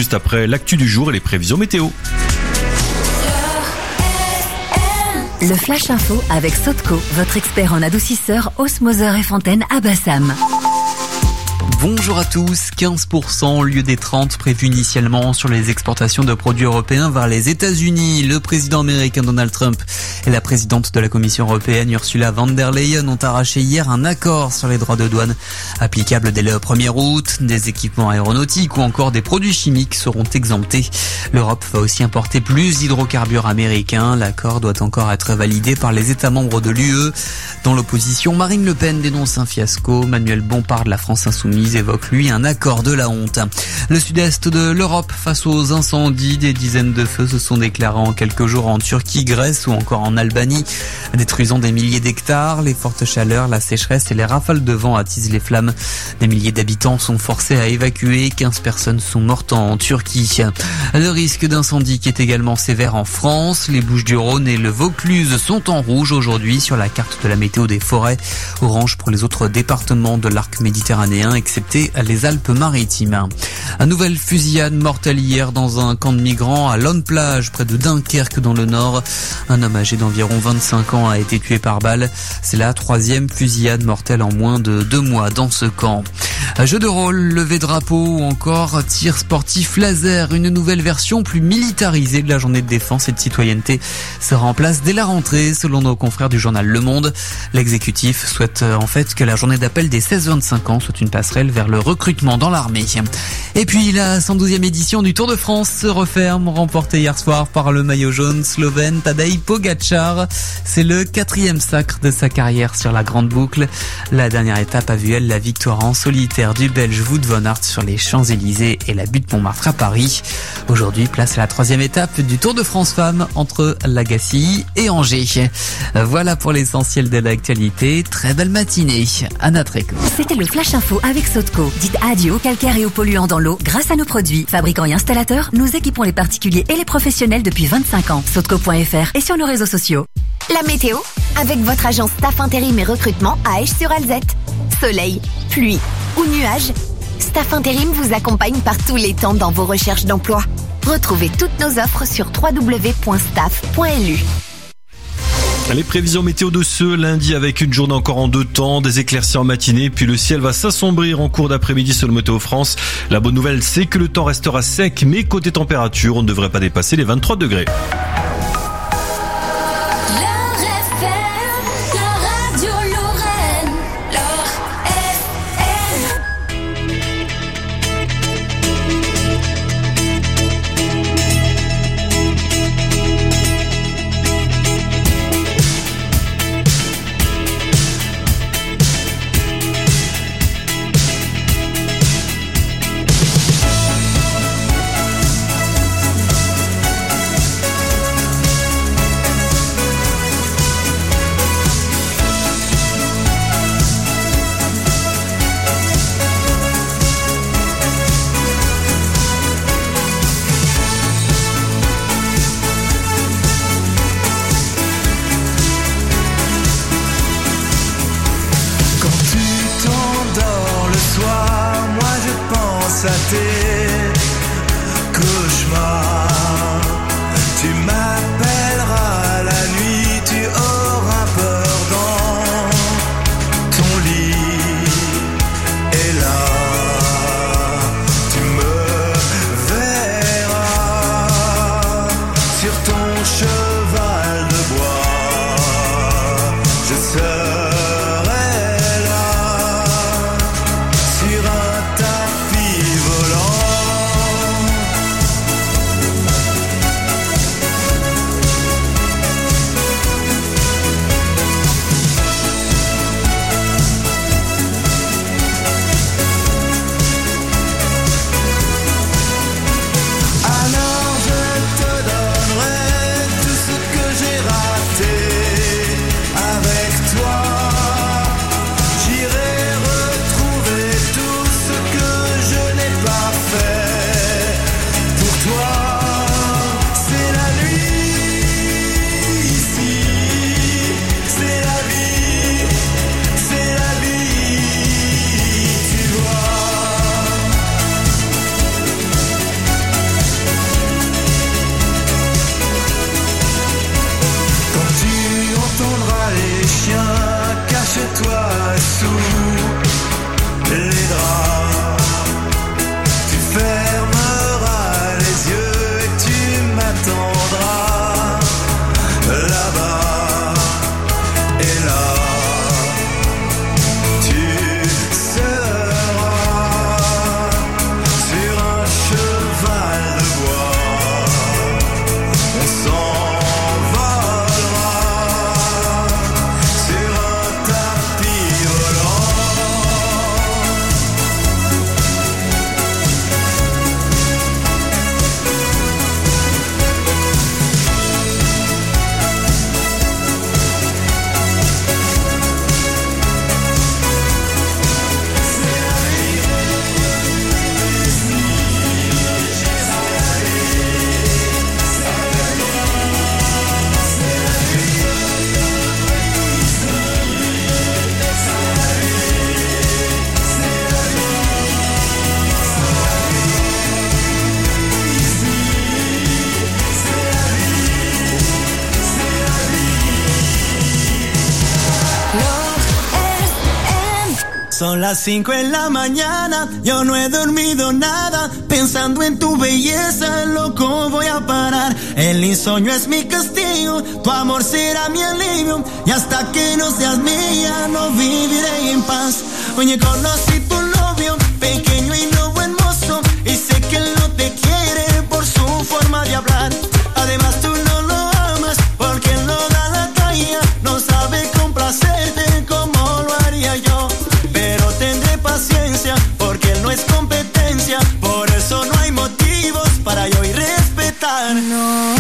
juste après l'actu du jour et les prévisions météo. Le Flash Info avec Sotco, votre expert en adoucisseur, osmoseur et fontaine à Bassam. Bonjour à tous, 15% au lieu des 30% prévus initialement sur les exportations de produits européens vers les États-Unis. Le président américain Donald Trump et la présidente de la Commission européenne Ursula von der Leyen ont arraché hier un accord sur les droits de douane applicables dès le 1er août. Des équipements aéronautiques ou encore des produits chimiques seront exemptés. L'Europe va aussi importer plus d'hydrocarbures américains. L'accord doit encore être validé par les États membres de l'UE. Dans l'opposition, Marine Le Pen dénonce un fiasco. Manuel Bompard de la France Insoumise évoque lui un accord de la honte. Le sud-est de l'Europe face aux incendies, des dizaines de feux se sont déclarés en quelques jours en Turquie, Grèce ou encore en Albanie, détruisant des milliers d'hectares. Les fortes chaleurs, la sécheresse et les rafales de vent attisent les flammes. Des milliers d'habitants sont forcés à évacuer. 15 personnes sont mortes en Turquie. Le risque d'incendie qui est également sévère en France. Les Bouches-du-Rhône et le Vaucluse sont en rouge aujourd'hui sur la carte de la météo des forêts. Orange pour les autres départements de l'arc méditerranéen, excepté les Alpes-Maritimes. Une nouvelle fusillade mortelle hier dans un camp de migrants à Lonne-Plage, près de Dunkerque dans le Nord. Un homme âgé d'environ 25 ans a été tué par balle. C'est la 3e fusillade mortelle en moins de 2 mois dans ce camp. Jeu de rôle, lever drapeau ou encore tir sportif laser. Une nouvelle version plus militarisée de la journée de défense et de citoyenneté sera en place dès la rentrée, selon nos confrères du journal Le Monde. L'exécutif souhaite en fait que la journée d'appel des 16-25 ans soit une passerelle vers le recrutement dans l'armée. Et puis la 112e édition du Tour de France se referme, remportée hier soir par le maillot jaune slovène Tadej Pogačar. C'est le 4e sacre de sa carrière sur la grande boucle. La dernière étape a vu elle la victoire en solitaire du Belge Wout van Aert sur les Champs-Élysées et la butte Montmartre à Paris. Aujourd'hui, place à la 3e étape du Tour de France Femmes entre Lagacy et Angers. Voilà pour l'essentiel de l'actualité. Très belle matinée. Anna Tréco. C'était le Flash Info avec Sotco. Dites adieu aux calcaires et aux polluants dans l'eau grâce à nos produits. Fabricants et installateurs, nous équipons les particuliers et les professionnels depuis 25 ans. Sotco.fr et sur nos réseaux sociaux. La météo, avec votre agence Staff Intérim et Recrutement à Esch-sur-Alzette. Soleil, pluie ou nuages, Staff Intérim vous accompagne par tous les temps dans vos recherches d'emploi. Retrouvez toutes nos offres sur www.staff.lu. Les prévisions météo de ce lundi avec une journée encore en 2 temps, des éclaircies en matinée, puis le ciel va s'assombrir en cours d'après-midi selon Météo France. La bonne nouvelle, c'est que le temps restera sec, mais côté température, on ne devrait pas dépasser les 23 degrés. Son las 5 de la mañana, yo no he dormido nada, pensando en tu belleza, loco voy a parar. El insomnio es mi castigo, tu amor será mi alivio, y hasta que no seas mía, no viviré en paz. Oye, conocí tu novio, pequeño y no buen mozo, y sé que él no te quiere por su forma de hablar. Además tú no lo amas, porque él no da la talla, no sabe complacerte como lo haría yo. Pero tendré paciencia, porque él no es competencia, por eso no hay motivos para yo ir respetar. No.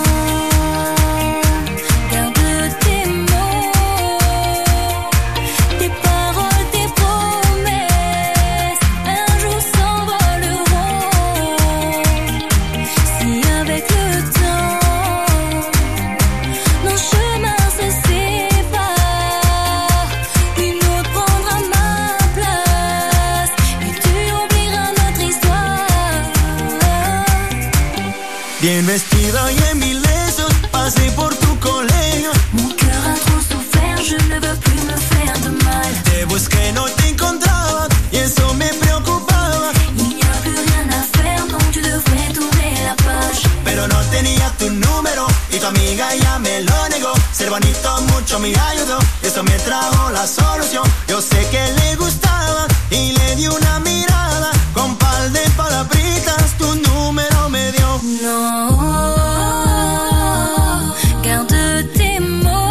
Bien vestido y en mil besos, pasé por tu colegio. Mon cœur a trop souffert, je ne veux plus me faire de mal. Te busqué, no te encontraba, y eso me preocupaba. Il n'y a plus rien à faire, donc tu devrais tourner la page. Pero no tenía tu número, y tu amiga ya me lo negó. Ser bonito mucho me ayudó, eso me trajo la solución. Yo sé que le gustaba, y le di una mirada. Con par de palabritas, tu número me dio. Non, garde tes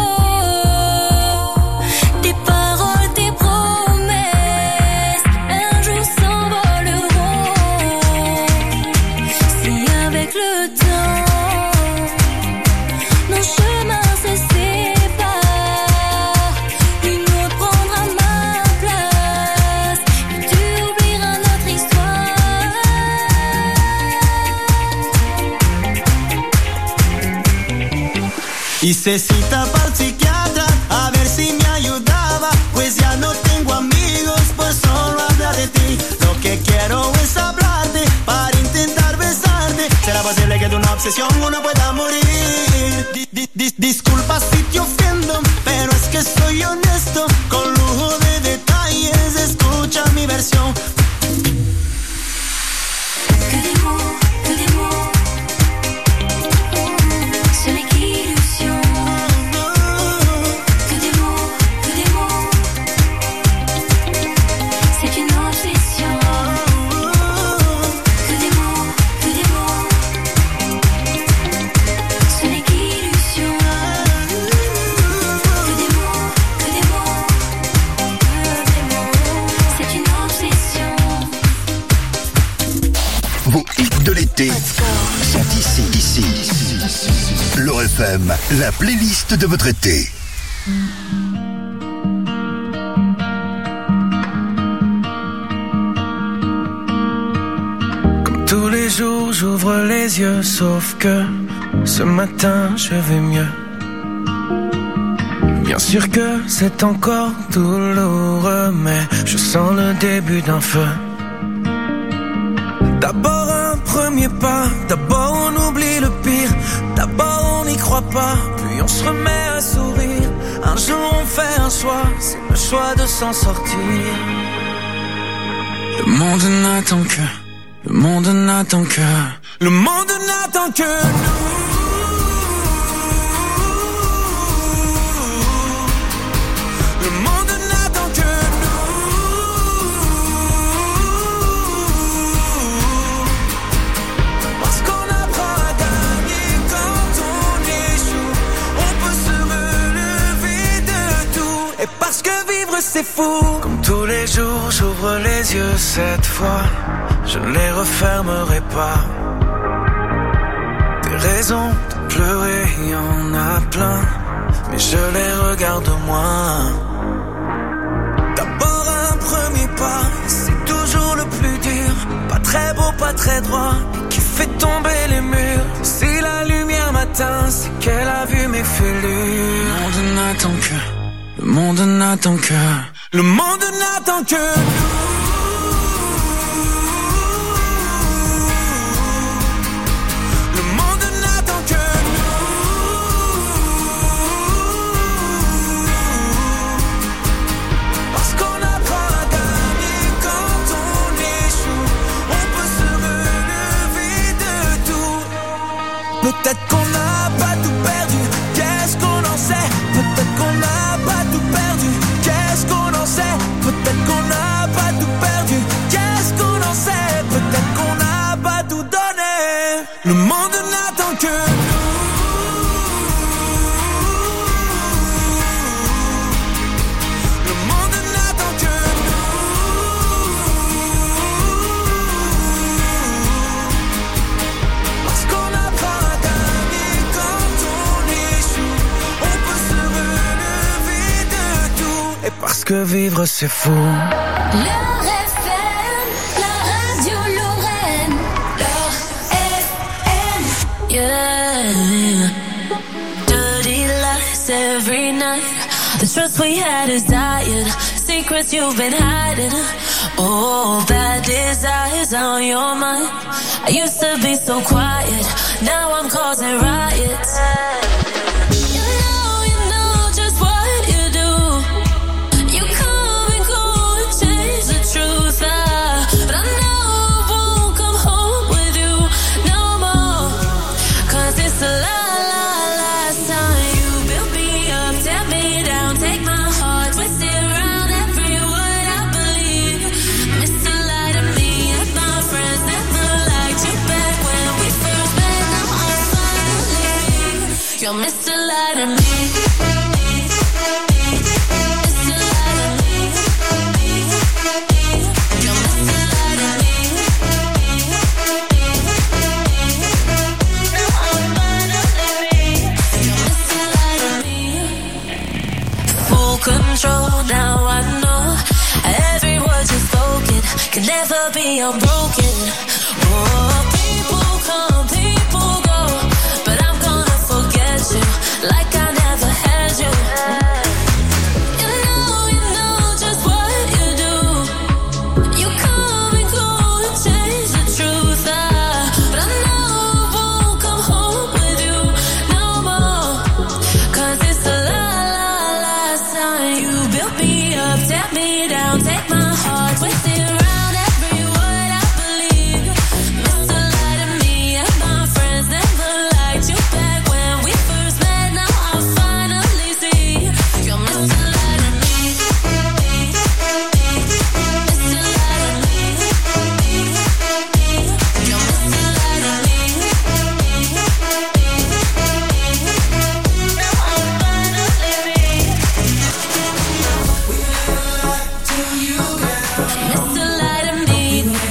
mots, tes paroles, tes promesses, un jour s'envoleront. Si avec le temps, nos chemins se séparent, une autre prendra ma place, et tu oublieras notre histoire. Hice cita pa'l psiquiatra, a ver si me ayudaba, pues ya no tengo amigos, pues solo hablar de ti. Lo que quiero es hablarte, para intentar besarte. ¿Será posible que de una obsesión uno pueda morir? Disculpa si te ofendo, pero es que soy honesto, con lujo de detalles, escucha mi versión. Que des mots, ce n'est qu'illusion. Que des mots, c'est une obsession. Que des mots, ce n'est qu'illusion. Que des mots, c'est une obsession. Vos hits de l'été sont ici. L'Or FM, la playlist de votre été. Comme tous les jours, j'ouvre les yeux, sauf que ce matin, je vais mieux. Bien sûr que c'est encore douloureux, mais je sens le début d'un feu. D'abord un premier pas, d'abord on oublie le pire, d'abord on n'y croit pas, puis on se remet à sourire. Un jour on fait un choix, c'est le choix de s'en sortir. Le monde n'attend que, le monde n'attend que, le monde n'attend que nous. Le monde n'attend que c'est fou. Comme tous les jours, j'ouvre les yeux cette fois, je ne les refermerai pas. Des raisons de pleurer, y en a plein, mais je les regarde moins. D'abord un premier pas, c'est toujours le plus dur. Pas très beau, pas très droit, mais qui fait tomber les murs. Si la lumière m'atteint, c'est qu'elle a vu mes fêlures. Le monde n'attend que, le monde n'attend que, le monde n'attend que nous. Le monde n'attend que nous. Parce qu'on apprend à gagner. Peut-être qu'on n'a pas tout perdu, qu'est-ce qu'on en sait? Peut-être qu'on n'a pas tout perdu, qu'est-ce qu'on en sait? Peut-être qu'on n'a pas tout perdu, qu'est-ce qu'on en sait? Peut-être qu'on n'a pas tout donné. Le monde n'attend que nous. Le monde n'attend que nous. Parce qu'on apprend à gagner quand on échoue. On peut se relever de tout. Et parce que vivre c'est fou. Leur FM, la radio Lorraine. Leur FM, yeah. Dirty lies every night. The trust we had is dying. Secrets you've been hiding. Oh, bad desires on your mind. I used to be so quiet. Now I'm causing riots. You know just what you do. You come and go and change the truth. But I know I won't come home with you no more. 'Cause it's the last time you built me up, tear me down, take my heart, twist it around every word I believe. Mr. Lie to me and my friends never liked you back when we first met. Now I'm finally you're Mr. Lie to me. Mr. Lie to me. You're Mr. Lie to me. Now I'm finally you're Mr. Lie to me. Full control, now I know every word you spoken can never be unbroken. Oh, people come, people go, but I'm gonna forget you like I never had you. You know just what you do. You come and go and change the truth. But I know I won't come home with you no more. 'Cause it's the last time you built me up, tear me down, take my heart, twist it around every word I believe. Mr. Lie to me and my friends never liked you back when we first met. Now I finally see you're Mr. Lie to me. Mr. Lie to me. You're Mr. Lie to me. Now I'm finally Mr. Lie to me.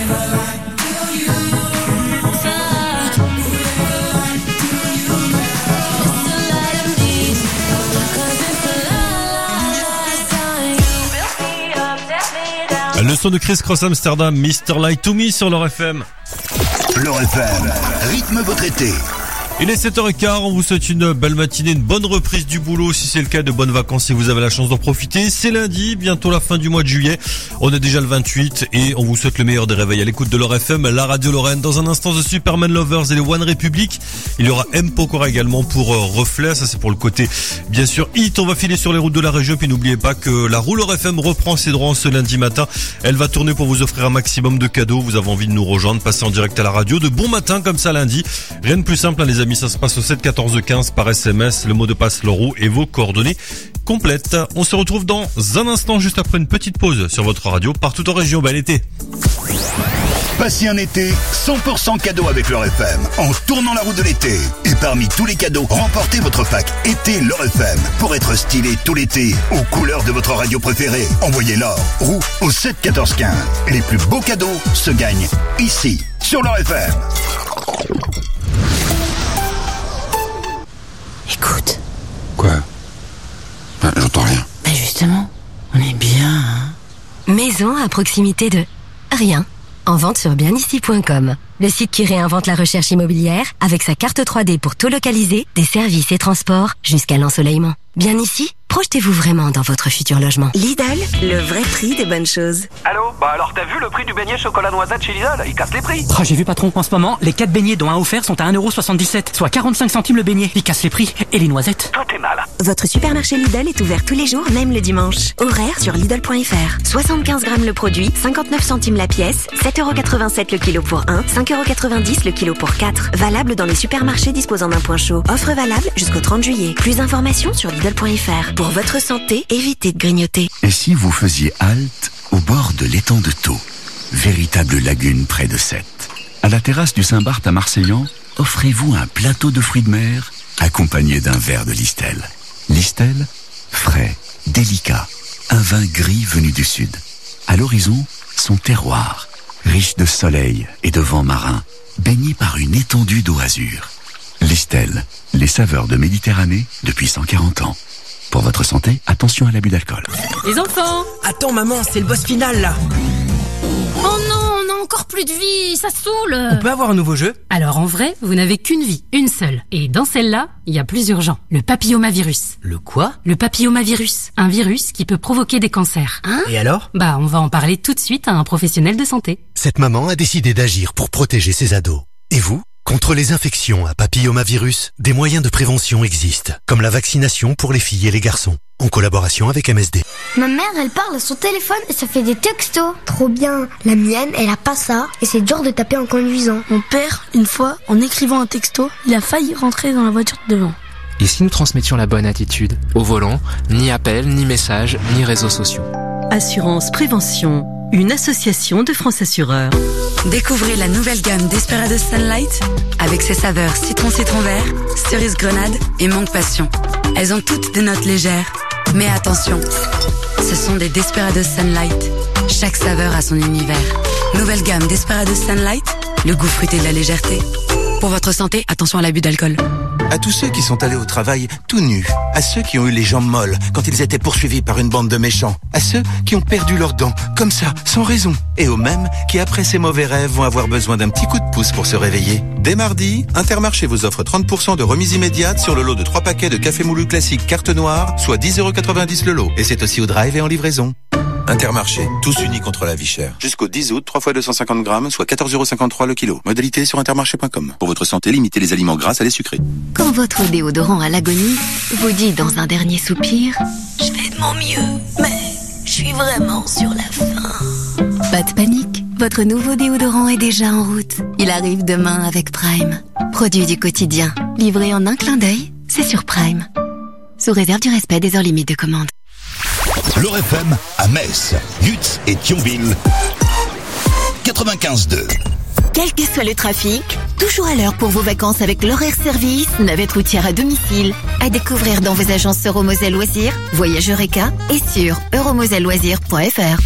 Mr. Lie to me. 'Cause it's the last time you built me up, tear me down. Le son de Chris Cross Amsterdam, Mr. Lie to Me sur leur FM. Leur FM, rythme votre été. Il est 7h15, on vous souhaite une belle matinée, une bonne reprise du boulot si c'est le cas, de bonnes vacances si vous avez la chance d'en profiter. C'est lundi, bientôt la fin du mois de juillet. On est déjà le 28 et on vous souhaite le meilleur des réveils à l'écoute de leur FM, la radio Lorraine. Dans un instant, The Superman Lovers et les One Republic. Il y aura M. Pokora également pour Reflet, ça c'est pour le côté bien sûr hit. On va filer sur les routes de la région, puis n'oubliez pas que la roue Leur FM reprend ses droits ce lundi matin. Elle va tourner pour vous offrir un maximum de cadeaux. Vous avez envie de nous rejoindre, passer en direct à la radio de bon matin comme ça lundi. Rien de plus simple, hein, les amis, ça se passe au 7 14 15 par SMS, le mot de passe Leroux et vos coordonnées complètes. On se retrouve dans un instant, juste après une petite pause sur votre radio, partout en région. Bel été. Passez un été 100% cadeau avec Leur FM en tournant la roue de l'été. Et parmi tous les cadeaux, remportez votre pack été Leur FM pour être stylé tout l'été aux couleurs de votre radio préférée. Envoyez l'or roux au 7 14 15. Les plus beaux cadeaux se gagnent ici sur Leur FM. Écoute. Quoi? J'entends rien. Bah justement, on est bien, hein. Maison à proximité de rien. En vente sur bienici.com. Le site qui réinvente la recherche immobilière avec sa carte 3D pour tout localiser, des services et transports jusqu'à l'ensoleillement. Bien ici, Projetez-vous vraiment dans votre futur logement. Lidl, le vrai prix des bonnes choses. Allô? Bah alors t'as vu le prix du beignet chocolat noisette chez Lidl? Il casse les prix. Oh, j'ai vu patron, en ce moment, les 4 beignets dont un offert sont à 1,77€, soit 45 centimes le beignet. Il casse les prix. Et les noisettes? Tout est mal. Votre supermarché Lidl est ouvert tous les jours, même le dimanche. Horaire sur Lidl.fr. 75 grammes le produit, 59 centimes la pièce, 7,87€ le kilo pour 1, 5,90€ le kilo pour 4. Valable dans les supermarchés disposant d'un point chaud. Offre valable jusqu'au 30 juillet. Plus d'informations sur Lidl.fr. Pour votre santé, évitez de grignoter. Et si vous faisiez halte au bord de l'étang de Thau, véritable lagune près de Sète? À la terrasse du Saint-Barth à Marseillan, offrez-vous un plateau de fruits de mer accompagné d'un verre de Listel. Listel, frais, délicat, un vin gris venu du sud. À l'horizon, son terroir, riche de soleil et de vent marin, baigné par une étendue d'eau azur. Listel, les saveurs de Méditerranée depuis 140 ans. Pour votre santé, attention à l'abus d'alcool. Les enfants! Attends maman, c'est le boss final là. Oh non, on a encore plus de vie, ça saoule. On peut avoir un nouveau jeu? Alors en vrai, vous n'avez qu'une vie, une seule. Et dans celle-là, il y a plus urgent. Le papillomavirus. Le quoi? Le papillomavirus. Un virus qui peut provoquer des cancers. Hein? Et alors? Bah, on va en parler tout de suite à un professionnel de santé. Cette maman a décidé d'agir pour protéger ses ados. Et vous? Contre les infections à papillomavirus, des moyens de prévention existent, comme la vaccination pour les filles et les garçons, en collaboration avec MSD. Ma mère, elle parle à son téléphone et ça fait des textos. Trop bien. La mienne, elle a pas ça et c'est dur de taper en conduisant. Mon père, une fois, en écrivant un texto, il a failli rentrer dans la voiture de devant. Et si nous transmettions la bonne attitude? Au volant, ni appel, ni message, ni réseaux sociaux. Assurance Prévention, une association de France Assureurs. Découvrez la nouvelle gamme Desperados Sunlight avec ses saveurs citron vert, cerise grenade et mangue passion. Elles ont toutes des notes légères, mais attention, ce sont des Desperados Sunlight. Chaque saveur a son univers. Nouvelle gamme Desperados Sunlight, le goût fruité de la légèreté. Pour votre santé, attention à l'abus d'alcool. À tous ceux qui sont allés au travail tout nus, à ceux qui ont eu les jambes molles quand ils étaient poursuivis par une bande de méchants, à ceux qui ont perdu leurs dents, comme ça, sans raison, et aux mêmes qui, après ces mauvais rêves, vont avoir besoin d'un petit coup de pouce pour se réveiller. Dès mardi, Intermarché vous offre 30% de remise immédiate sur le lot de 3 paquets de café moulu classique carte noire, soit 10,90€ le lot. Et c'est aussi au drive et en livraison. Intermarché, tous unis contre la vie chère. Jusqu'au 10 août, 3 fois 250 grammes, soit 14,53€ le kilo. Modalité sur intermarché.com. Pour votre santé, limitez les aliments gras à les sucrés. Quand votre déodorant à l'agonie vous dit dans un dernier soupir « Je fais de mon mieux, mais je suis vraiment sur la fin ». Pas de panique, votre nouveau déodorant est déjà en route. Il arrive demain avec Prime. Produit du quotidien, livré en un clin d'œil, c'est sur Prime. Sous réserve du respect des heures limites de commande. L'Or FM à Metz, Lutz et Thionville. 95.2. Quel que soit le trafic, toujours à l'heure pour vos vacances avec l'horaire service, navette routière à domicile. À découvrir dans vos agences Euromoselle Loisirs, Voyage Eureka et sur euromoselleloisirs.fr.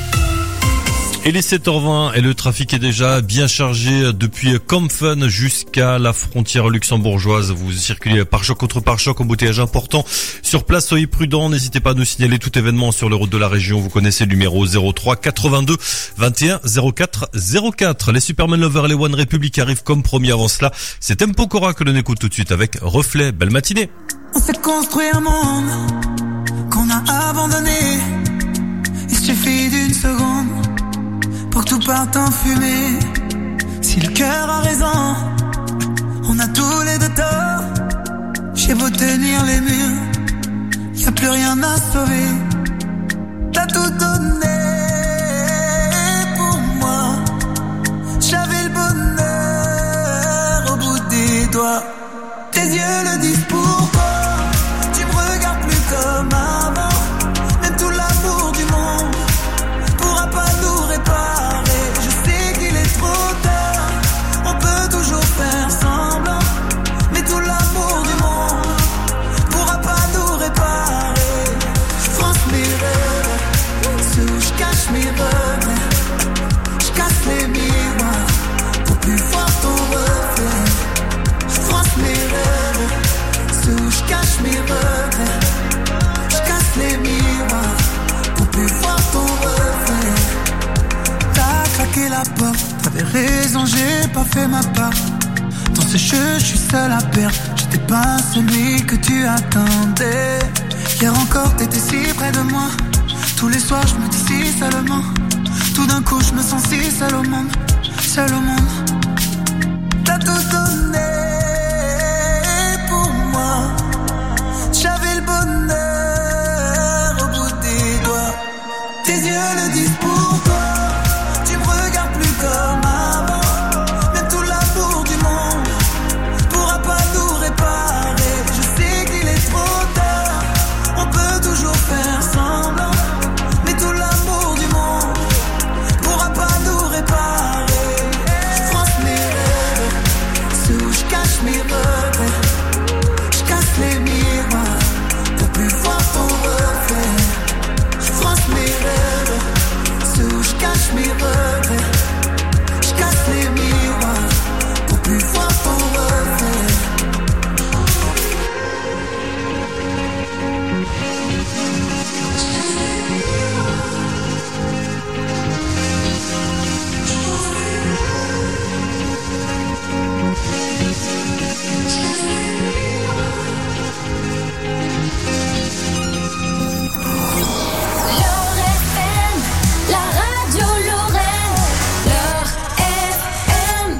Et les 7h20 et le trafic est déjà bien chargé depuis Campfen jusqu'à la frontière luxembourgeoise. Vous circulez par choc contre par choc, embouteillage important. Sur place, soyez prudents. N'hésitez pas à nous signaler tout événement sur les routes de la région. Vous connaissez le numéro 03 82 21 04 04. Les Superman Lovers et les One Republic arrivent comme promis avant cela. C'est Tempo Cora que l'on écoute tout de suite avec Reflet. Belle matinée. On s'est construit un monde qu'on a abandonné. Il suffit d'une seconde pour que tout parte en fumée. Si le cœur a raison, on a tous les deux tort. J'ai beau tenir les murs, y a plus rien à sauver. T'as tout donné pour moi. J'avais le bonheur au bout des doigts. Tes yeux le disent pourquoi. Tu me regardes plus comme avant. Même tout l'amour du monde pourra pas nous réparer. Faire semblant, mais tout l'amour du monde pourra pas nous réparer. Je France mes rêves, ceux où je cache mes regrets. Je casse les miroirs pour plus voir ton reflet. Je France mes rêves, ceux où je cache mes regrets. Je casse les miroirs pour plus voir ton reflet. T'as craqué la porte, t'avais raison, j'ai pas fait ma part. Dans ce jeu, je suis seul à perdre. J'étais pas celui que tu attendais. Hier encore t'étais si près de moi. Tous les soirs je me dis si seulement. Tout d'un coup je me sens si seul au monde. Seul au monde. T'as tout donné pour moi. J'avais le bonheur au bout des doigts. Tes yeux le disent pour toi. Tu me regardes plus comme avant. Même tout l'amour du monde pourra pas nous réparer. Je sais qu'il est trop tard. On peut toujours faire semblant. Mais tout l'amour du monde pourra pas nous réparer. Je pense mes rêves, ceux où je cache mes regrets. Je casse les miroirs pour plus voir ton reflet. Je pense mes rêves, ceux où je cache mes regrets. Je casse les miroirs pour plus voir ton reflet. La radio Lorraine, L'Or FM.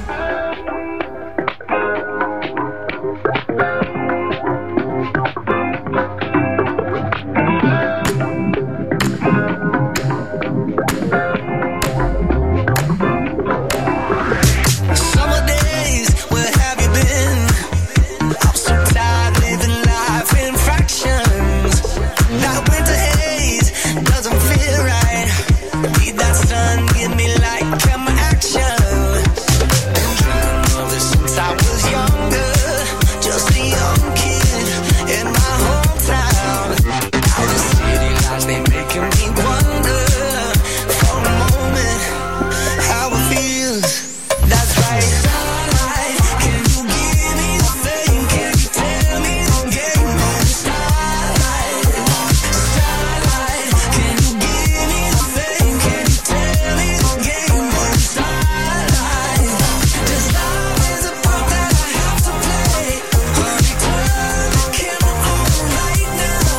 Summer days, where have you been? I'm so tired living life in fractions. That winter haze doesn't feel right. Need that sun, give me light, come action. Been dreaming of this since I was younger. Just a young kid in my hometown. Now the city lights, they making me wonder for a moment how it feels. That's right. Starlight, can you give me the fame? Can you tell me the game? Starlight, starlight, can you give me the fame? Can you tell me the game? Starlight, this love is a part that I have to play. Honey, turn the camera on right now.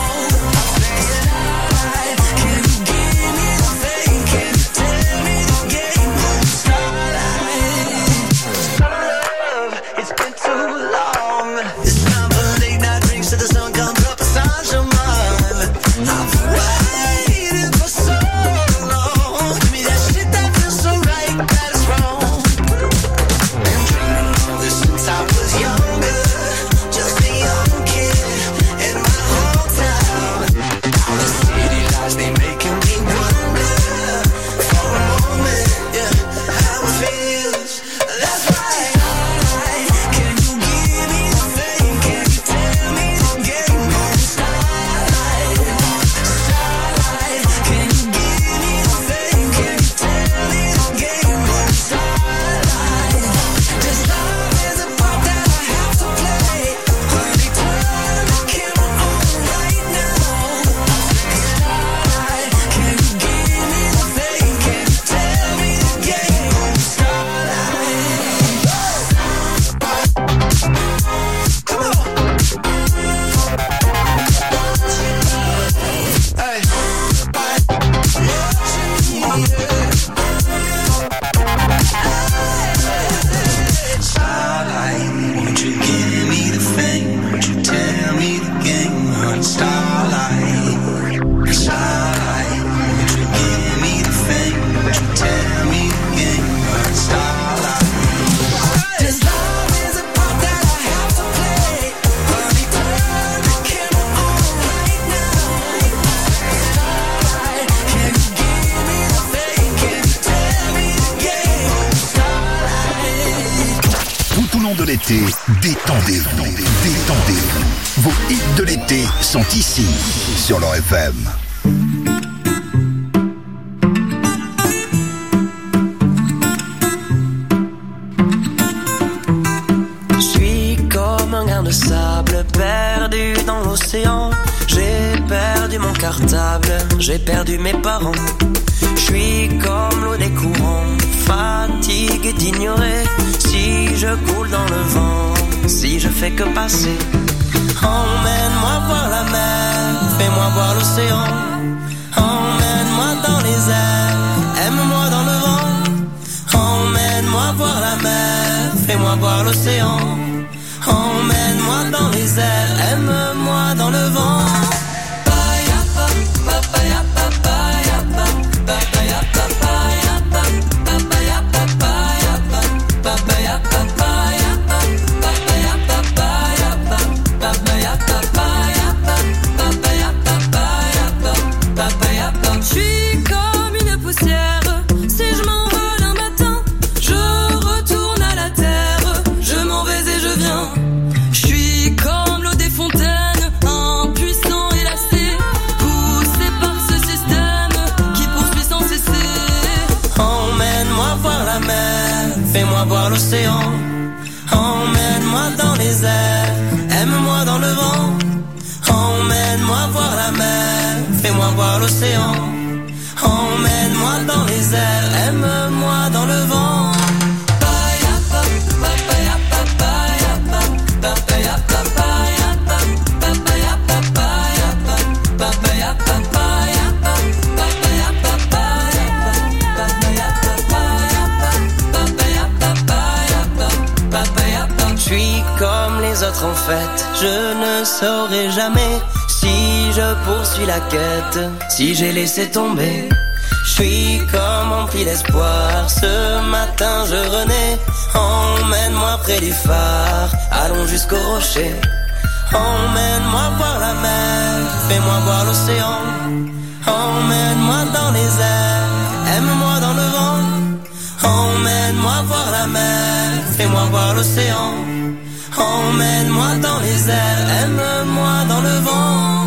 Starlight, can you give me the fame? Can you tell me the game? Starlight. Love, it's been too long. It's time for late night drinks till the sun comes up. Saint-Germain, I've waited for so long. Give me that shit that feels so right, that is wrong. Been dreaming of this since I was younger. Just a young kid in my hometown. Now the city lights, they making me wonder for a moment, yeah, how it feels. That's right. Starlight, can you give me the fame? Can you tell me the game? Starlight, starlight, can you give me the fame? Can you tell me the game? Starlight, this love is a part that I have to play. Honey, turn the camera on right now. Starlight, can you give me the fame? Can you tell me the game? Starlight. Come on. Hey. Starlight, won't you give me the fame? Won't you tell me the game? Starlight, starlight, won't you give me the fame? Won't you tell me the game? Starlight. This love is a part that I have to play. Honey, turn the camera on right now. Starlight, can you give me the fame? Can you tell me the game? Starlight. Tout au long de l'été, détendez-vous, détendez-vous. Vos hits de l'été sont ici, sur L'Or FM. Je suis comme un grain de sable perdu dans l'océan. J'ai perdu mon cartable, j'ai perdu mes parents. Je suis comme l'eau des courants, fatigué d'ignorer. Si je coule dans le vent, si je fais que passer. Emmène-moi voir la mer, fais-moi l'océan. Emmène-moi dans les airs, aime-moi dans le vent. Emmène-moi voir la mer, fais-moi voir l'océan. Emmène-moi dans les airs, aime-moi dans le vent. L'océan, emmène-moi dans les airs, aime-moi dans le vent. Emmène-moi voir la mer, fais-moi voir l'océan. Emmène-moi dans les airs, aime-moi dans le vent. En fait, je ne saurai jamais si je poursuis la quête, si j'ai laissé tomber. Je suis comme empli d'espoir, ce matin je renais. Emmène-moi près du phare, allons jusqu'au rocher. Emmène-moi voir la mer, fais-moi voir l'océan. Emmène-moi dans les airs, aime-moi dans le vent. Emmène-moi voir la mer, fais-moi voir l'océan. Emmène-moi dans les airs, aime-moi dans le vent.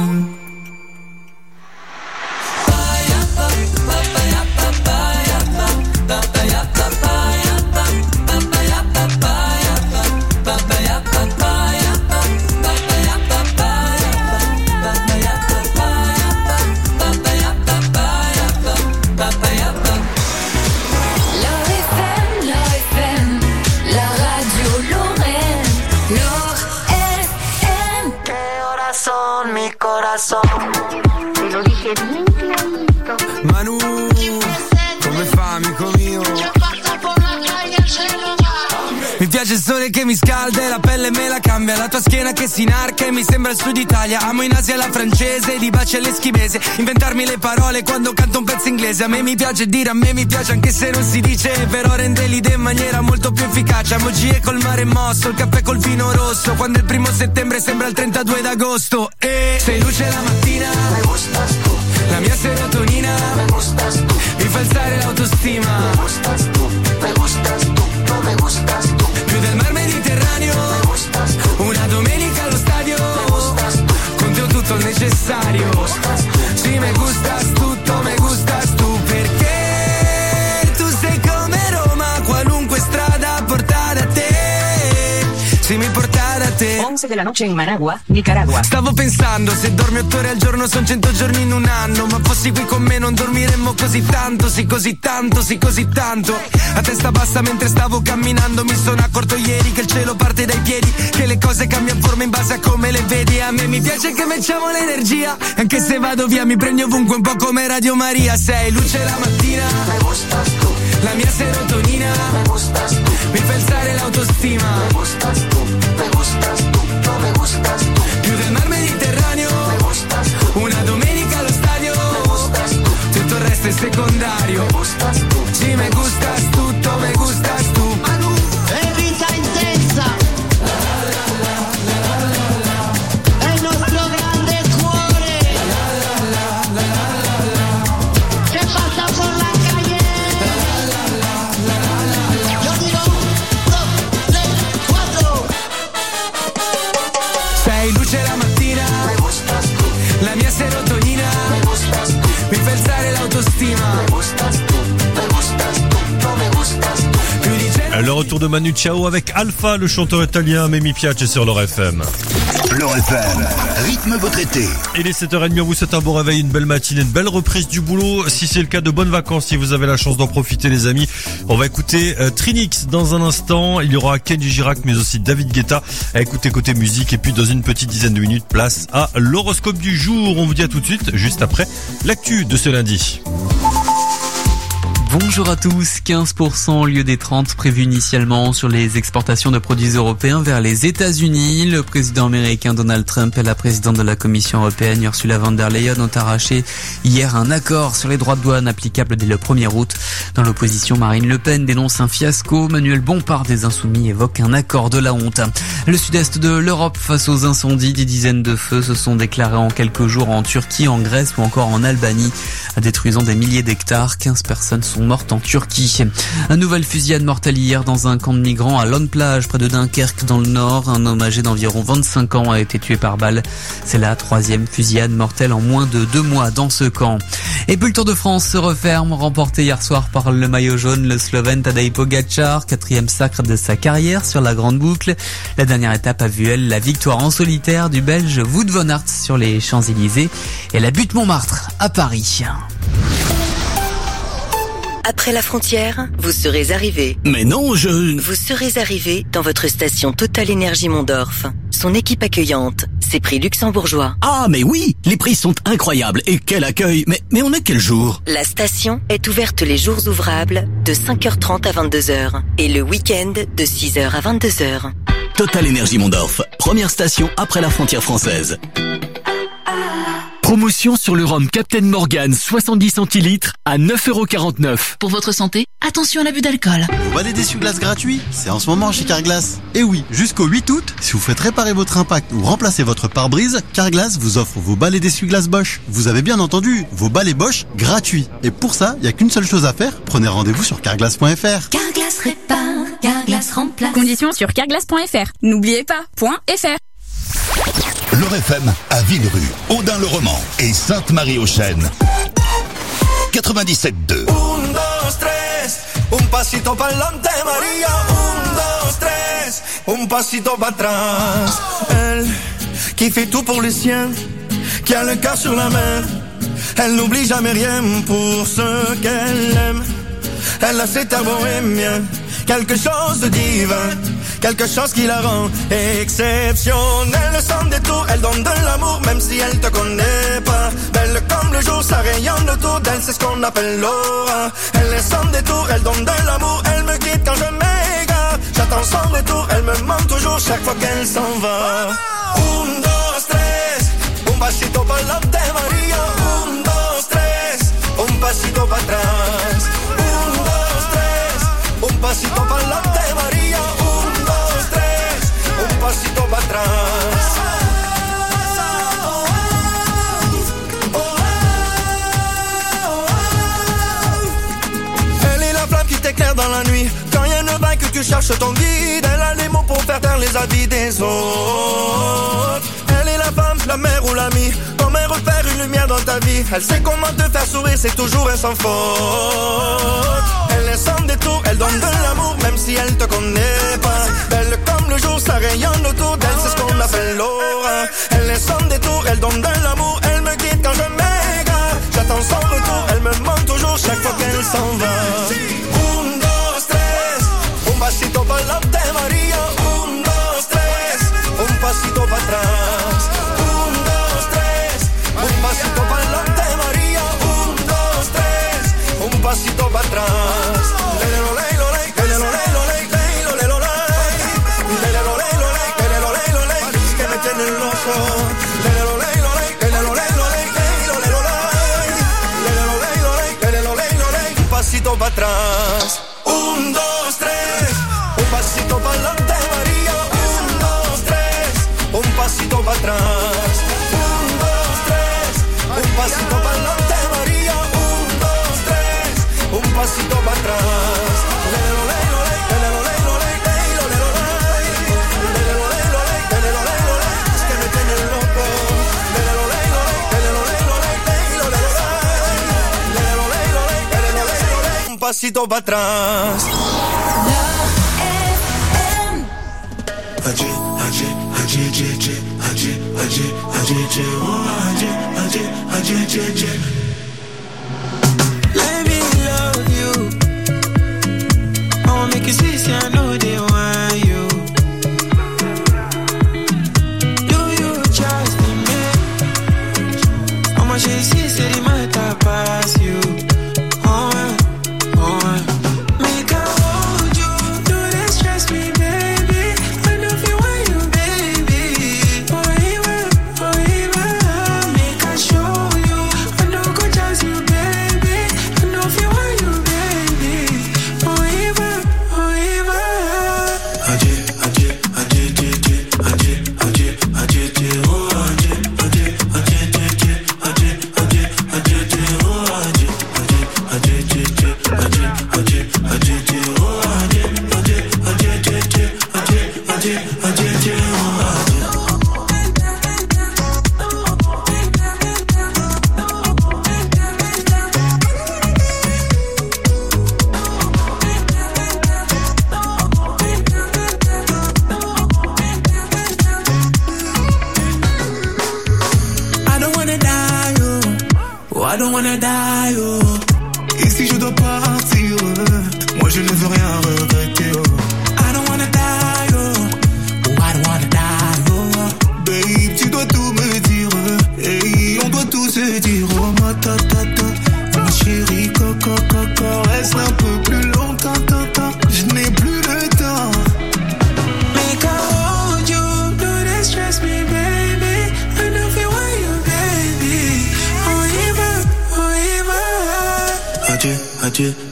Te lo dije bien clarito. Manu, come fa amico mio? Mi piace il sole che mi scalda e la pelle me la cambia. La tua schiena che si inarca e mi sembra il sud Italia. Amo in Asia la francese, di baci all'eschimese. Inventarmi le parole quando canto un pezzo inglese. A me mi piace dire, a me mi piace anche se non si dice. Però rende l'idea in maniera molto più efficace. Emoji col mare mosso, il caffè col vino rosso. Quando il 1 settembre sembra il 32 d'agosto. E sei luce la mattina, me gustas tu. La mia serotonina, me gustas tu. Mi fa alzare l'autostima, me gustas tu, me gustas tu, no me gustas tu. Più del mar Mediterraneo, me gustas tu. Una domenica allo stadio, me gustas tu. Con te ho tutto il necessario, me gustas tu. Sì, me gustas tutto, me gustas tu. Perché tu sei come Roma, qualunque strada porta da te. Sì, mi porta da te. 11 della noche in Managua, Nicaragua. Stavo pensando, se dormi 8 ore al giorno son 100 giorni in un anno. Ma fossi qui con me non dormiremmo così tanto, sì così tanto, sì così tanto. A testa bassa mentre stavo camminando mi sono accorto ieri che il cielo parte dai piedi, che le cose cambiano forma in base a come le vedi. A me mi piace che mettiamo l'energia, anche se vado via mi prendi ovunque un po' come Radio Maria. Sei luce la mattina, me gustas tu. La mia serotonina, me gustas tu. Mi fa alzare l'autostima, me gustas tu, me gustas tu, no me gustas tu. Più del mar Mediterraneo, me gustas tu. Una domenica allo stadio, me gustas tu. Tutto il resto è secondario, me gustas tu. Sì, me gustas tutto, me gustas tu. Manu, è vita intensa. È il nostro grande cuore. Che passa por la calle. Yo digo 1, 2, 3, 4. retour de Manu Chao avec Alpha, le chanteur italien, Mimi Piace sur l'Or FM. L'Or FM, rythme votre été. Il est 7h30, on vous souhaite un bon réveil, une belle matinée, une belle reprise du boulot. Si c'est le cas, de bonnes vacances, si vous avez la chance d'en profiter les amis. On va écouter Trinix dans un instant. Il y aura Kenji Girac mais aussi David Guetta à écouter côté musique. Et puis dans une petite dizaine de minutes, place à l'horoscope du jour. On vous dit à tout de suite, juste après l'actu de ce lundi. Bonjour à tous, 15% au lieu des 30% prévus initialement sur les exportations de produits européens vers les États-Unis. Le président américain Donald Trump et la présidente de la Commission européenne Ursula von der Leyen ont arraché hier un accord sur les droits de douane applicables dès le 1er août. Dans l'opposition, Marine Le Pen dénonce un fiasco. Manuel Bompard des Insoumis évoque un accord de la honte. Le sud-est de l'Europe face aux incendies, des dizaines de feux se sont déclarés en quelques jours en Turquie, en Grèce ou encore en Albanie, détruisant des milliers d'hectares. 15 personnes sont morte en Turquie. Une nouvelle fusillade mortelle hier dans un camp de migrants à Lone Plage, près de Dunkerque dans le Nord. Un homme âgé d'environ 25 ans a été tué par balle. C'est la 3e fusillade mortelle en moins de 2 mois dans ce camp. Et puis le Tour de France se referme, remporté hier soir par le maillot jaune, le Slovène Tadej Pogačar, 4e sacre de sa carrière sur la grande boucle. La dernière étape a vu la victoire en solitaire du Belge Wout van Aert sur les Champs-Élysées et la Butte Montmartre à Paris. Après la frontière, vous serez arrivé. Mais non, Vous serez arrivé dans votre station Total Énergie Mondorf. Son équipe accueillante, ses prix luxembourgeois. Ah, mais oui, les prix sont incroyables. Et quel accueil. Mais on est quel jour? La station est ouverte les jours ouvrables de 5h30 à 22h et le week-end de 6h à 22h. Total Énergie Mondorf, première station après la frontière française. Promotion sur le rhum Captain Morgan 70 centilitres à 9,49€. Pour votre santé, attention à l'abus d'alcool. Vos balais d'essuie-glace gratuits, c'est en ce moment chez Carglass. Et oui, jusqu'au 8 août, si vous faites réparer votre impact ou remplacer votre pare-brise, Carglass vous offre vos balais d'essuie-glace Bosch. Vous avez bien entendu, vos balais Bosch gratuits. Et pour ça, il n'y a qu'une seule chose à faire, prenez rendez-vous sur carglass.fr. Carglass répare, Carglass remplace. Conditions sur carglass.fr. N'oubliez pas, .fr. L'Or FM à Villerue, Audun-le-Roman et Sainte-Marie-aux-Chênes. 97.2. 1, 2, 3, un pasito pa'lante María. 1, 2, 3, un pasito para atrás. Elle qui fait tout pour les siens, qui a le cœur sur la main. Elle n'oublie jamais rien pour ceux qu'elle aime. Elle a cet air bohémien, quelque chose de divin, quelque chose qui la rend exceptionnelle. Sans détour, elle donne de l'amour, même si elle te connaît pas. Belle comme le jour, ça rayonne autour d'elle, c'est ce qu'on appelle l'aura. Elle est sans détour, elle donne de l'amour, elle me quitte quand je m'égare. J'attends son retour, elle me ment toujours chaque fois qu'elle s'en va. 1, 2, 3, un pasito pa'lante María. 1, 2, 3, un pasito para atrás. Un pasito pa'lante María, 1, 2, 3, un pasito para atrás. Elle est la flamme qui t'éclaire dans la nuit, quand il y a une vague que tu cherches ton guide. Elle a les mots pour faire taire les avis des autres. Elle est la femme, la mère ou l'amie, comme elle repère une lumière dans ta vie. Elle sait comment te faire sourire, c'est toujours un sans faute. Elle est sans détour, elle donne de l'amour, même si elle te connaît pas. Belle comme le jour, ça rayonne autour d'elle, c'est ce qu'on appelle l'aura. Elle est sans détour, elle donne de l'amour, elle me quitte quand je m'égare. J'attends son retour, elle me ment toujours chaque fois qu'elle s'en va. 1, 2, 3, un pasito pa'lante María. 1, 2, 3, un pasito para atrás. 1, 2, 3, un pasito pa'lante María. 1, 2, 3, un pasito para atrás. Para atrás. 1, 2, 3, un pasito pa'lante María. 1, 2, 3, un pasito para atrás. 1, 2, 3, un pasito pa'lante María. 1, 2, 3, un pasito para atrás. Es que me tiene loco. Un pasito para atrás. Let me love you. I'ma make you see, see I know they want you. Do you trust in me? I'ma show you see, say the matter pass you. Oh, oh. Make I hold you, do they stress me, baby? I know if you want you, baby. Forever. Make I show you, I know go just you, baby. I know if you want you, baby. Forever. I don't wanna die, oh. Et si je dois partir, moi je ne veux rien regretter, oh. I don't wanna die, oh. I don't wanna die, oh. Babe, tu dois tout me dire, hey, on doit tout se dire, oh ma tata, ma chérie, coco, reste un peu plus longtemps, je n'ai plus le temps. Make I hold you, do they stress me, baby? I know if you want you, baby. Adieu,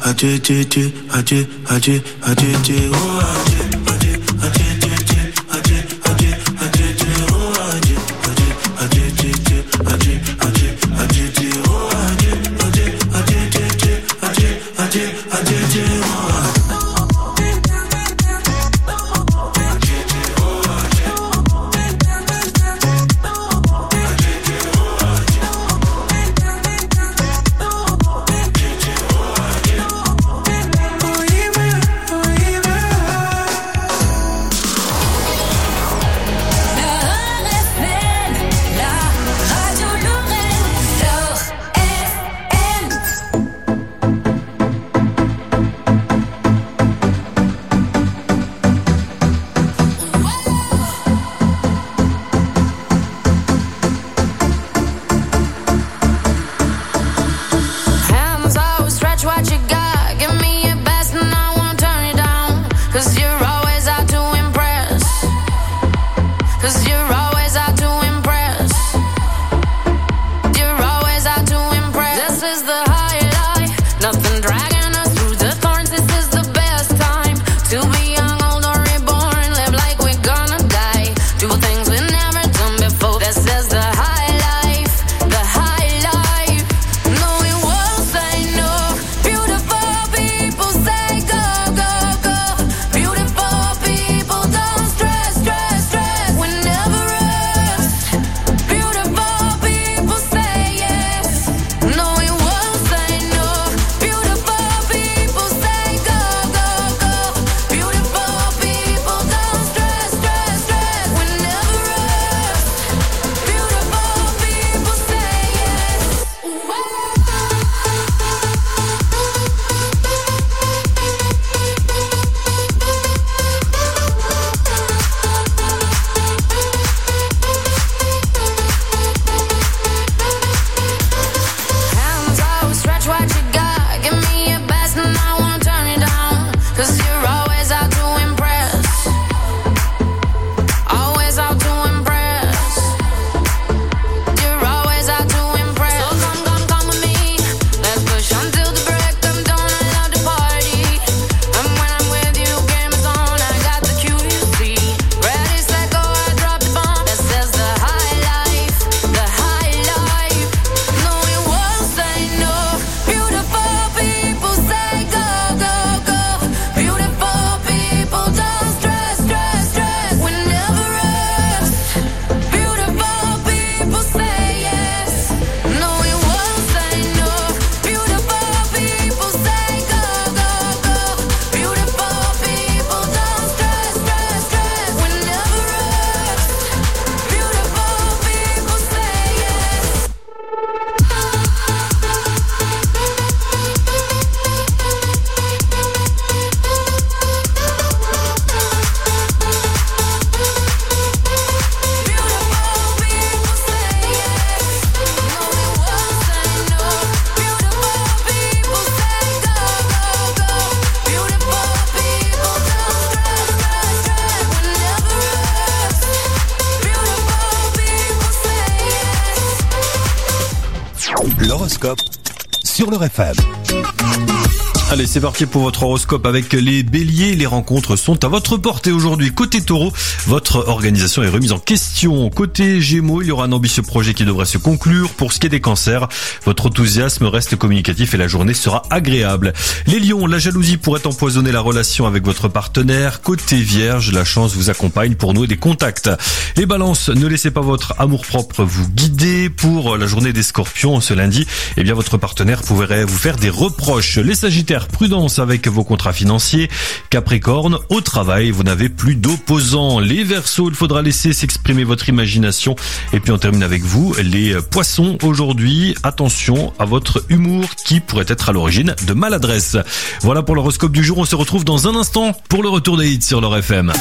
L'horoscope sur le FM. Allez, c'est parti pour votre horoscope avec les béliers. Les rencontres sont à votre portée aujourd'hui. Côté taureau, votre organisation est remise en question. Côté gémeaux, il y aura un ambitieux projet qui devrait se conclure. Pour ce qui est des cancers, votre enthousiasme reste communicatif et la journée sera agréable. Les lions, la jalousie pourrait empoisonner la relation avec votre partenaire. Côté vierge, la chance vous accompagne pour nouer des contacts. Les balances, ne laissez pas votre amour-propre vous guider. Pour la journée des scorpions, ce lundi, votre partenaire pourrait vous faire des reproches. Les sagittaires, prudence avec vos contrats financiers. Capricorne, au travail, vous n'avez plus d'opposants. Les Verseaux, il faudra laisser s'exprimer votre imagination. Et puis on termine avec vous, les poissons. Aujourd'hui, attention à votre humour qui pourrait être à l'origine de maladresse. Voilà pour l'horoscope du jour. On se retrouve dans un instant pour le retour des hits sur leur FM.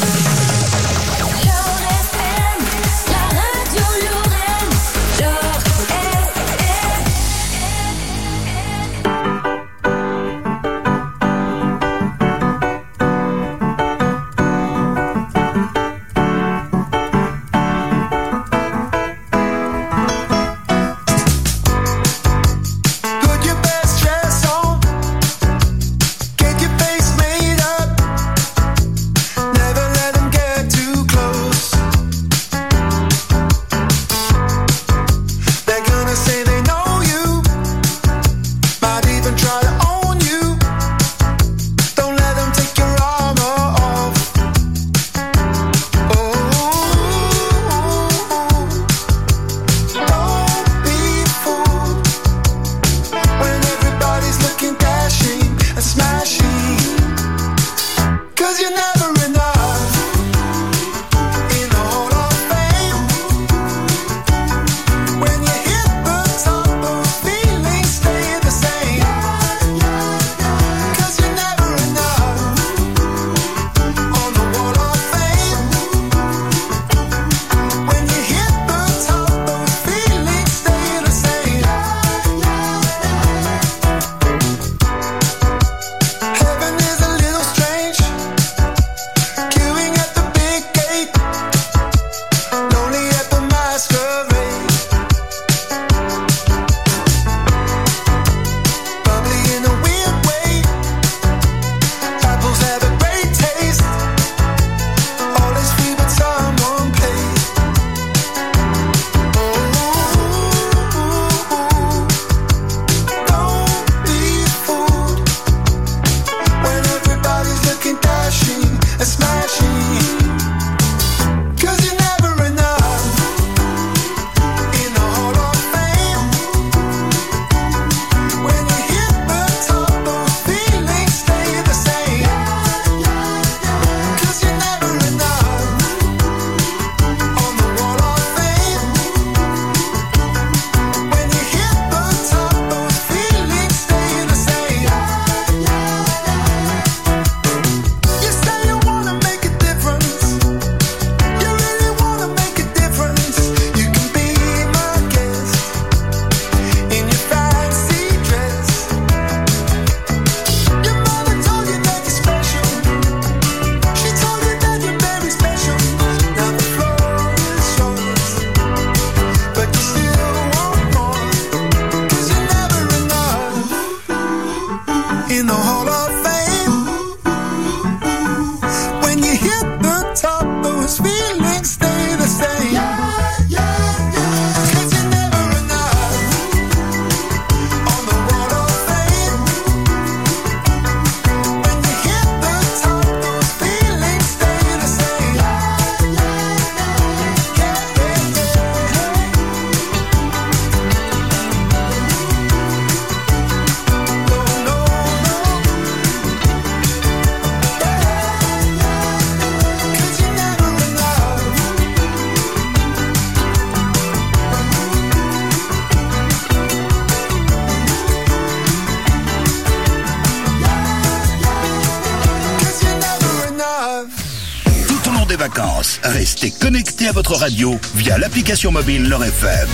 Vacances. Restez connectés à votre radio via l'application mobile Leur FM.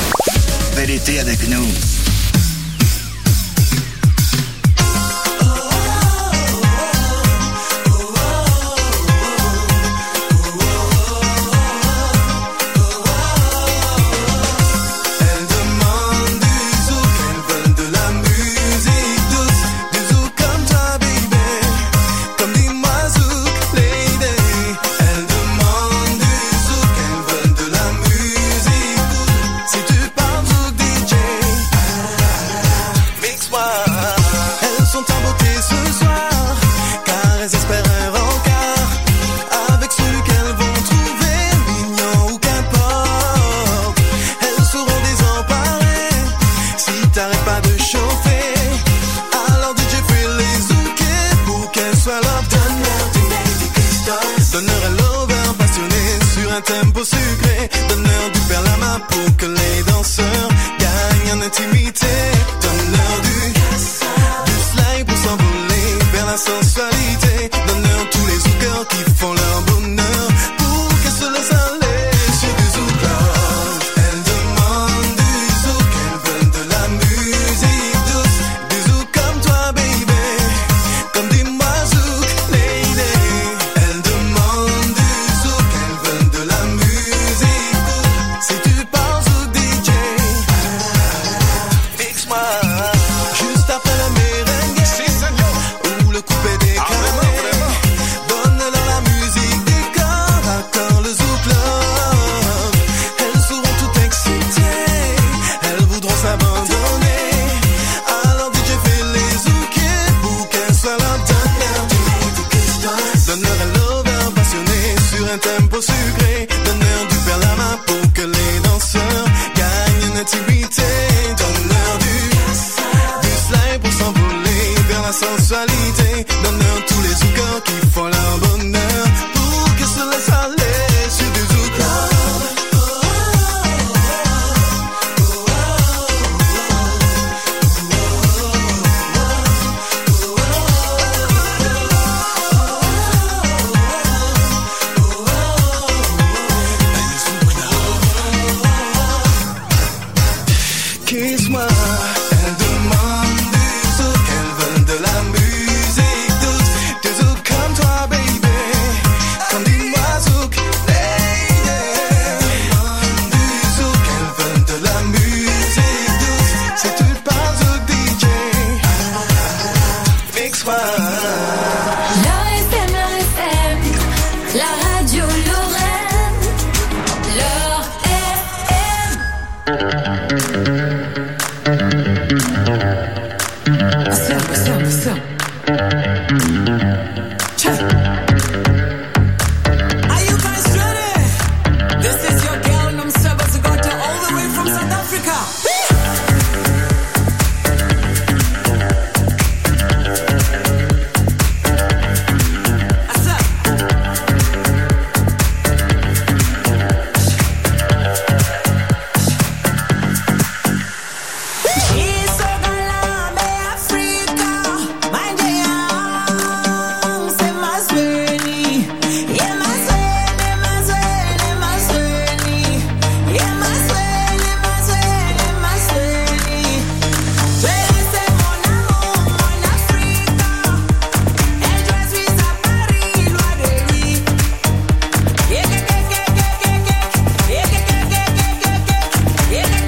Bel été avec nous. Elle demande du sur un tempo sucré. Donne-leur du perlama pour que les danseurs gagnent en intimité. Donne-leur du slide pour s'envoler vers la sensualité. Donne-leur tous les zoukers qui font leur bonheur pour qu'elles se laissent aller sur du zouk love. Elles demandent du zouk, elles veulent de la musique douce, du zouk comme toi baby, comme dis-moi zouk lady. Elles demandent du zouk, elles veulent de la musique douce. Si tu parles zouk DJ, fixe-moi juste après le merengue ou le coupé décalé. Donne-leur la musique du corps à corps, le zouk love. Elles seront toutes excitées, elles voudront s'abandonner. Alors DJ fais les zoukés pour qu'elles soient leur dernière. Donne-leur un lover passionné sur un tempo sucré. Donne-leur du perlama pour que les danseurs gagnent une intimité. Donne-leur du slide pour s'envoler vers la sensualité. Donne-leur tous les zoukers qui font leur bonheur pour qu'ils se laissent aller sur du zouk love. Kiss-moi, elles demandent du zouk, elles veulent de la musique douce, du zouk comme toi baby, comme dis-moi zouk lady. Du zouk, elles veulent de la musique douce, si tu parles zouk DJ, fixe-moi. La FM, la radio Lorraine, leur FM. What's up? Check. Are you guys ready? This is your girl, and I'm supposed to go to all the way from South Africa. What's up? She's so galante, Africa, my dear, say my sweetie, yeah my sweetie, my sweetie, my sweetie, yeah my sweetie, my sweetie, my sweetie. Sweetie, c'est mon amour, mon Africa, et je suis à Paris, loin de lui. Yeah, yeah, yeah, yeah, yeah, yeah, yeah, yeah, yeah, yeah, yeah,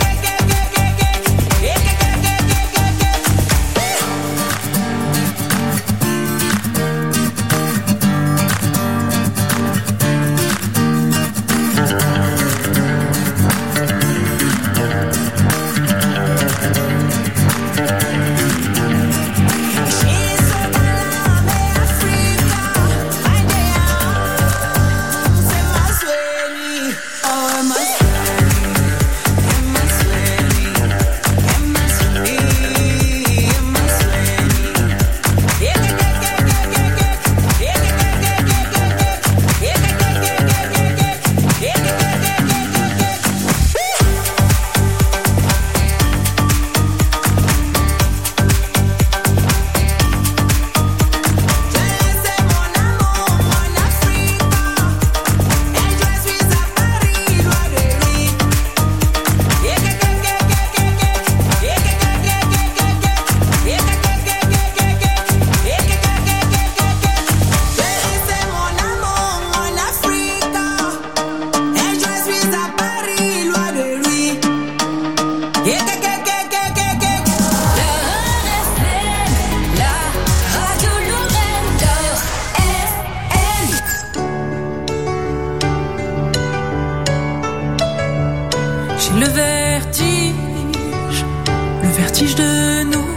J'ai le vertige de nous.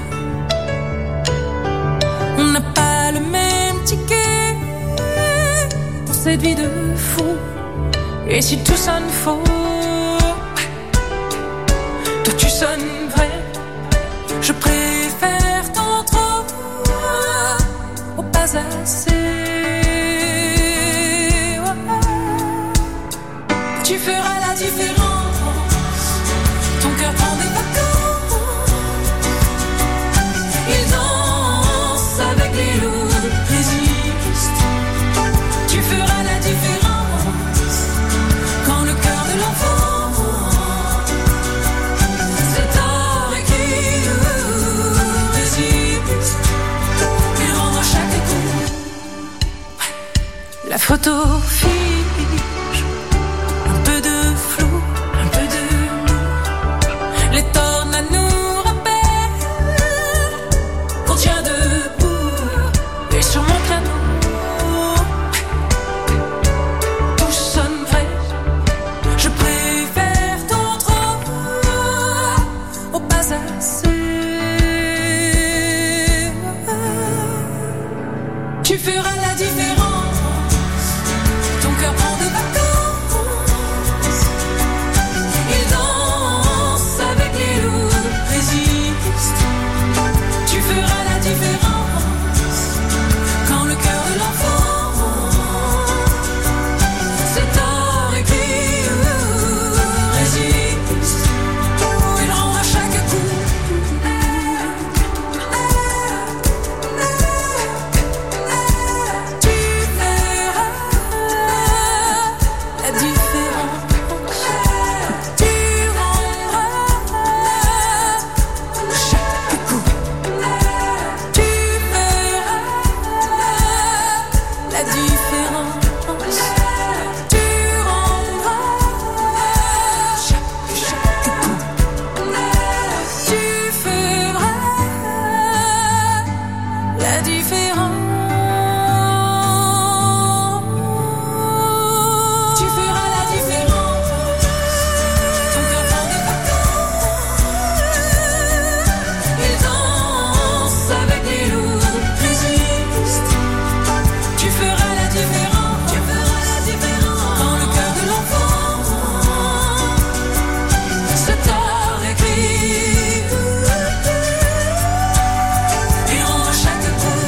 On n'a pas le même ticket pour cette vie de fou. Et si tout sonne faux, toi tu sonnes vrai. Je préfère tant trop au pas assez. Tu feras la différence. Ton cœur prend des vacances. Il danse avec les loups, résiste. Tu feras la différence. Quand le cœur de l'enfant c'est avec qui résiste. Il rendra chaque coup. La photo fiche. Un peu de flou, un peu de nous. Les tornades nous rappellent qu'on tient debout. Et sur mon piano, tout sonne vrai. Je préfère ton trop au pas assez. Tu feras la différence. Ton cœur prend des vacances. Il danse avec les loups, résiste. Tu feras la différence. Quand le cœur de l'enfant c'est avec qui résiste. Il rendra chaque coup. Tu feras la différence. Tu rendras chaque coup. Tu feras la différence. Tu rendras chaque coup. Tu feras la différence. Tu feras la différence. Ton cœur prend des vacances. Il danse avec les loups, résiste. Tu feras la différence. Tu feras la différence. Quand le cœur de l'enfant c'est avec lui. Il rendra chaque coup.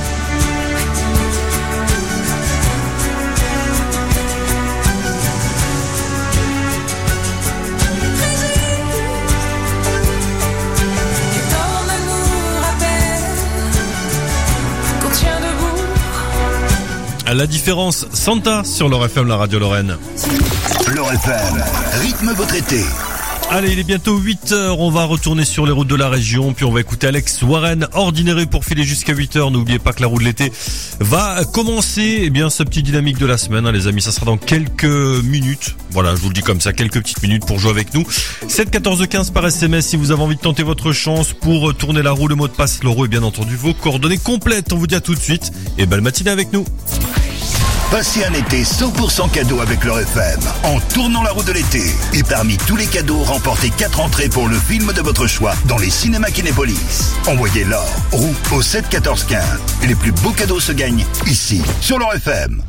Les tornades nous rappellent qu'on tient debout. La différence, Santa sur Laure FM, la radio Lorraine. Laure FM, rythme votre été. Allez, il est bientôt 8h, on va retourner sur les routes de la région, puis on va écouter Alex Warren, Ordinary pour filer jusqu'à 8h. N'oubliez pas que la roue de l'été va commencer, eh bien, ce petit dynamique de la semaine, hein, les amis, ça sera dans quelques minutes. Voilà, je vous le dis comme ça, quelques petites minutes pour jouer avec nous. 7 14 15 par SMS si vous avez envie de tenter votre chance pour tourner la roue, le mot de passe, l'euro et bien entendu vos coordonnées complètes. On vous dit à tout de suite et belle matinée avec nous. Passez un été 100% cadeau avec Laure FM en tournant la roue de l'été. Et parmi tous les cadeaux, remportez 4 entrées pour le film de votre choix dans les cinémas Kinépolis. Envoyez Laure, roue au 7 14 15. Et les plus beaux cadeaux se gagnent ici, sur Laure FM.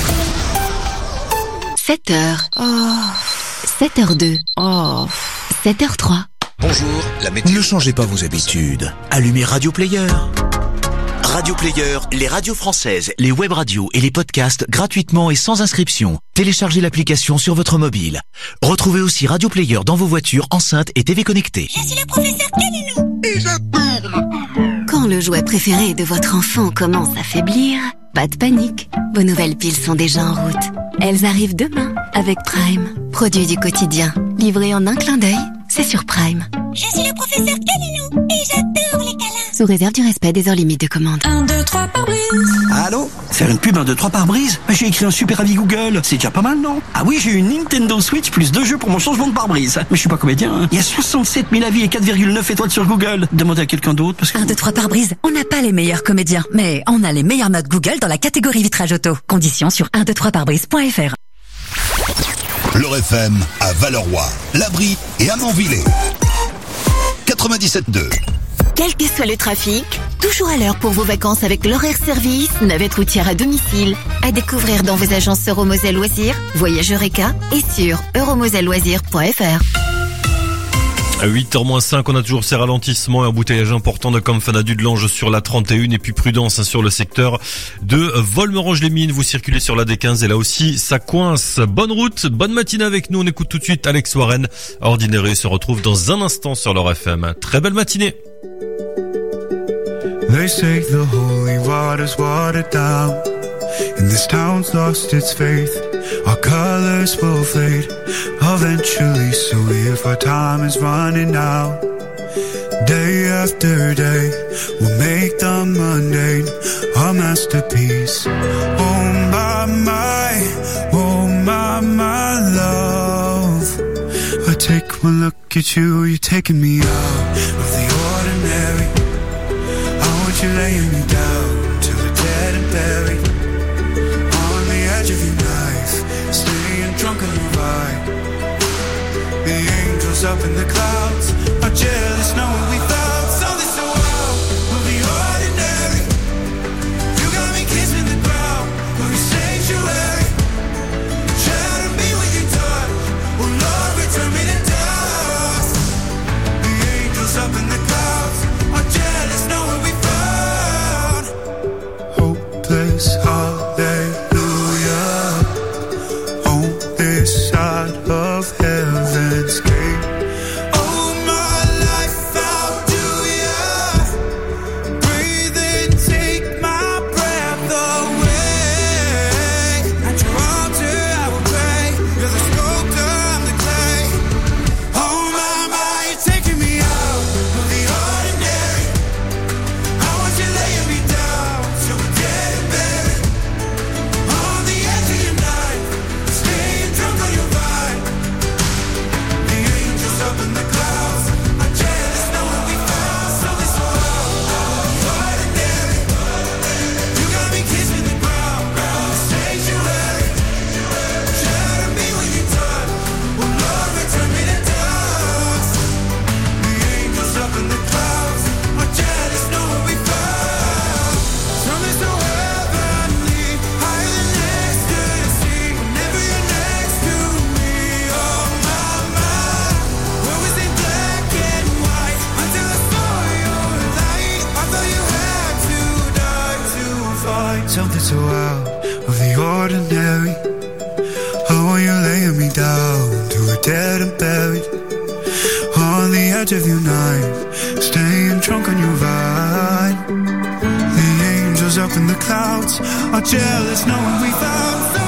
7h. 7h02. 7h03. Bonjour, la météo. Ne changez pas vos habitudes. Allumez Radio Player. Radio Player, les radios françaises, les web radios et les podcasts gratuitement et sans inscription. Téléchargez l'application sur votre mobile. Retrouvez aussi Radio Player dans vos voitures, enceintes et TV connectées. Je suis le professeur Calilou et j'adore. Quand le jouet préféré de votre enfant commence à faiblir, pas de panique. Vos nouvelles piles sont déjà en route. Elles arrivent demain avec Prime. Produit du quotidien, livré en un clin d'œil, c'est sur Prime. Je suis le professeur Calilou et j'adore les câlins. Sous réserve du respect des heures limites de commande. 1, 2, 3 par brise. Allô? Faire une pub 1, 2, 3 par brise? J'ai écrit un super avis Google. C'est déjà pas mal, non? Ah oui, j'ai eu une Nintendo Switch plus 2 jeux pour mon changement de pare-brise. Mais je suis pas comédien, hein. Il y a 67 000 avis et 4,9 étoiles sur Google. Demandez à quelqu'un d'autre parce que... 1, 2, 3 par brise. On n'a pas les meilleurs comédiens, mais on a les meilleures notes Google dans la catégorie vitrage auto. Conditions sur 123parbrise.fr. Laure FM à Valeroy, Labri et à Manvillers. 97.2. Quel que soit le trafic, toujours à l'heure pour vos vacances avec l'horaire service, navette routière à domicile. À découvrir dans vos agences Euromoselle Loisirs, Voyage Eureka et sur euromoselleloisirs.fr. À 8h-5, on a toujours ces ralentissements et embouteillage important de Campana-du de Lange sur la 31 et puis prudence sur le secteur de Volmerange-les-Mines. Vous circulez sur la D15 et là aussi ça coince. Bonne route, bonne matinée avec nous. On écoute tout de suite Alex Warren. Ordinary se retrouve dans un instant sur leur FM. Très belle matinée. They say the holy water's watered down, and this town's lost its faith. Our colors will fade eventually, so if our time is running out, day after day, we'll make the mundane a masterpiece. Oh my love, I take one look at you, you're taking me out of the ordinary. You're laying me down till we're dead and buried on the edge of your knife, staying drunk on your ride. The angels up in the clouds are jealous knowing we found something so out of the ordinary. You got me kissing the ground of your sanctuary. Shadow me with your touch, oh Lord, return me to dust. The angels up in the clouds are jealous knowing we hallelujah, on this side of heaven's gate. Oh, my life, how do ya breathe and take my breath away? At your altar I will pray, you're the sculptor, I'm the clay. Oh my, you're taking me out of the ordinary. I want you laying me down till we're dead and buried on the edge of your knife, staying drunk on your vine. The angels up in the clouds are jealous knowing we found something so ordinary. You got me kissing the ground, the sanctuary. Shadow me when you touch, oh Lord, return me to dust. The angels up in the clouds are jealous knowing we found something so heavenly, higher than ecstasy. Whenever you're next to me, oh my, where was it black and white until I saw your light? I thought you had to die to find something so out of the ordinary. Oh, you're laying me down to a dead and buried on the edge of your knife, staying drunk on your vine. The angels up in the clouds are jealous knowing we found